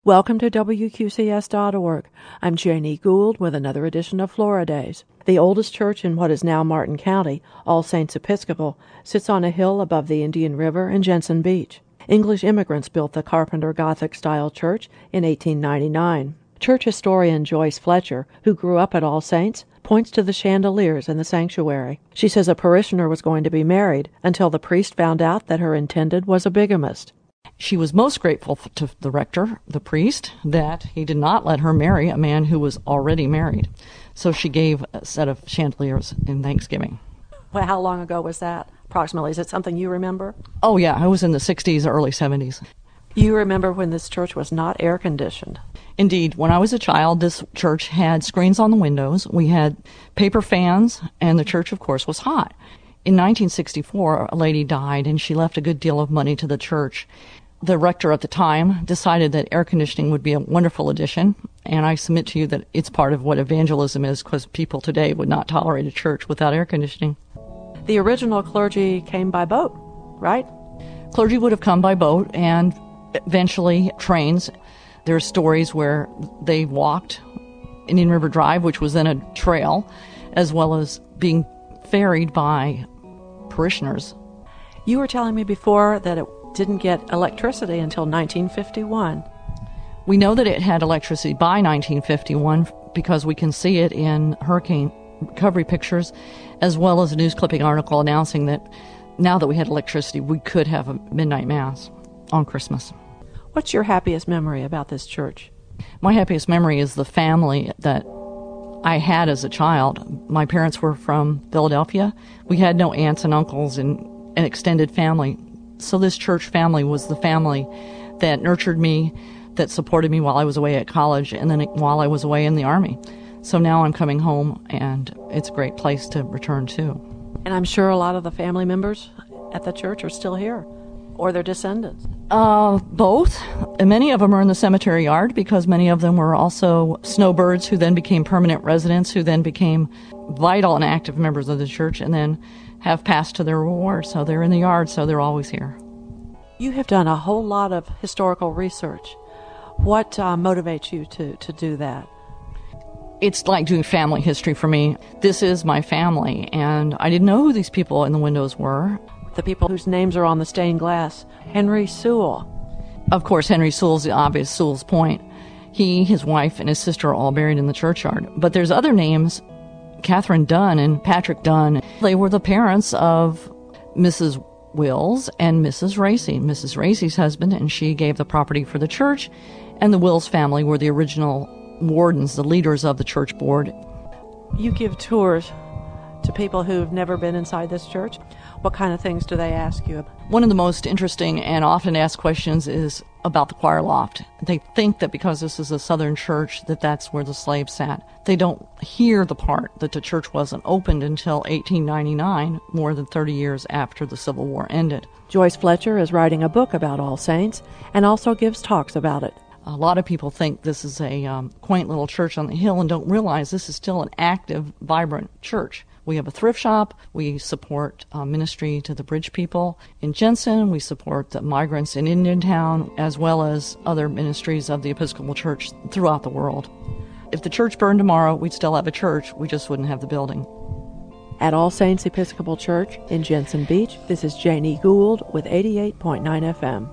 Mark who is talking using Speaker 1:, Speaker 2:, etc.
Speaker 1: Welcome to WQCS.org. I'm Janie Gould with another edition of Flora Days. The oldest church in what is now Martin County, All Saints Episcopal, sits on a hill above the Indian River and Jensen Beach. English immigrants built the Carpenter Gothic-style church in 1899. Church historian Joyce Fletcher, who grew up at All Saints, points to the chandeliers in the sanctuary. She says a parishioner was going to be married until the priest found out that her intended was a bigamist.
Speaker 2: She was most grateful to the rector, the priest, that he did not let her marry a man who was already married. So she gave a set of chandeliers in Thanksgiving.
Speaker 1: Well, how long ago was that, approximately? Is it something you remember?
Speaker 2: Oh, yeah. It was in the 60s, early 70s.
Speaker 1: You remember when this church was not air-conditioned?
Speaker 2: Indeed. When I was a child, this church had screens on the windows. We had paper fans, and the church, of course, was hot. In 1964, a lady died, and she left a good deal of money to the church. The rector at the time decided that air conditioning would be a wonderful addition, and I submit to you that it's part of what evangelism is, because people today would not tolerate a church without air conditioning.
Speaker 1: The original clergy came by boat, right?
Speaker 2: Clergy would have come by boat and eventually trains. There are stories where they walked Indian River Drive, which was then a trail, as well as being ferried by parishioners.
Speaker 1: You were telling me before that it didn't get electricity until 1951.
Speaker 2: We know that it had electricity by 1951 because we can see it in hurricane recovery pictures, as well as a news clipping article announcing that now that we had electricity, we could have a midnight mass on Christmas.
Speaker 1: What's your happiest memory about this church?
Speaker 2: My happiest memory is the family that I had as a child. My parents were from Philadelphia. We had no aunts and uncles and an extended family. So this church family was the family that nurtured me, that supported me while I was away at college, and then while I was away in the Army. So now I'm coming home, and it's a great place to return to.
Speaker 1: And I'm sure a lot of the family members at the church are still here, or their descendants.
Speaker 2: Both. And many of them are in the cemetery yard because many of them were also snowbirds who then became permanent residents, who then became vital and active members of the church, and then have passed to their reward. So they're in the yard, so they're always here.
Speaker 1: You have done a whole lot of historical research. What motivates you to do that?
Speaker 2: It's like doing family history for me. This is my family, and I didn't know who these people in the windows were.
Speaker 1: The people whose names are on the stained glass. Henry Sewell.
Speaker 2: Of course, Henry Sewell's the obvious Sewell's Point. He, his wife, and his sister are all buried in the churchyard. But there's other names, Catherine Dunn and Patrick Dunn. They were the parents of Mrs. Wills and Mrs. Racy. Mrs. Racy's husband, and she gave the property for the church. And the Wills family were the original wardens, the leaders of the church board.
Speaker 1: You give tours to people who've never been inside this church. What kind of things do they ask you?
Speaker 2: One of the most interesting and often asked questions is about the choir loft. They think that because this is a Southern church that that's where the slaves sat. They don't hear the part that the church wasn't opened until 1899, more than 30 years after the Civil War ended.
Speaker 1: Joyce Fletcher is writing a book about All Saints and also gives talks about it.
Speaker 2: A lot of people think this is a quaint little church on the hill and don't realize this is still an active, vibrant church. We have a thrift shop. We support ministry to the bridge people in Jensen. We support the migrants in Indiantown, as well as other ministries of the Episcopal Church throughout the world. If the church burned tomorrow, we'd still have a church. We just wouldn't have the building.
Speaker 1: At All Saints Episcopal Church in Jensen Beach, this is Janie Gould with 88.9 FM.